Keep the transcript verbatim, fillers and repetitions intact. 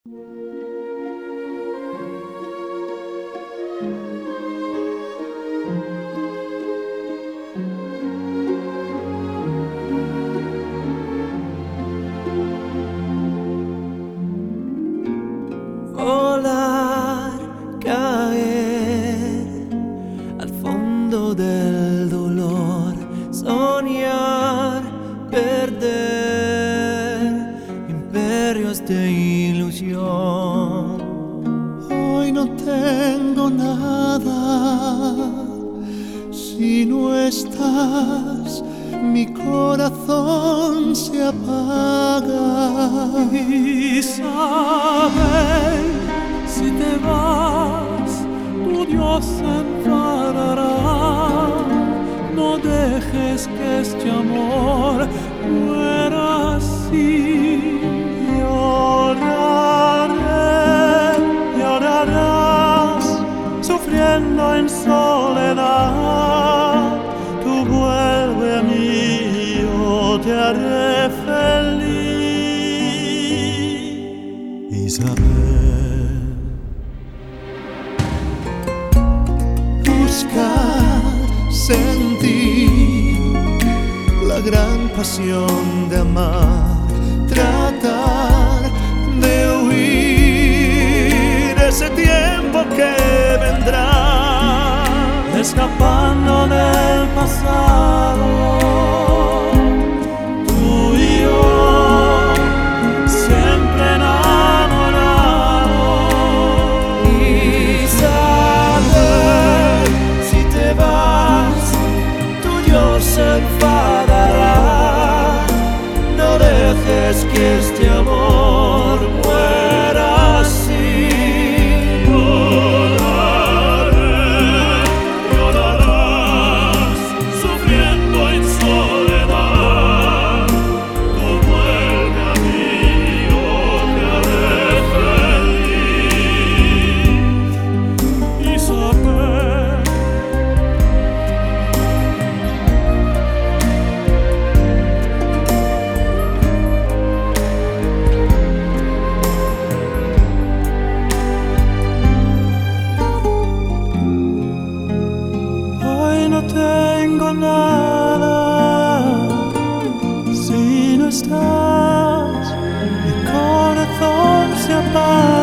Volar, caer al fondo del dolor, soñar, perder imperios de ilusión. Hoy no tengo nada, si no estás, mi corazón se apaga. Y sabes, si te vas, tu Dios se enfadará. No dejes que este amor muera así. Lloraré, llorarás, sufriendo en soledad. Tú vuelve a mí, yo te haré feliz. Isabel, buscar, sentir la gran pasión de amar, tratar de huir ese tiempo que vendrá, escapando del pasado. Tú y yo, siempre enamorados. Isabel, si te vas, tu Dios se enfadará. No dejes que este amor muera así. No tengo nada, si no estás, mi corazón se apaga.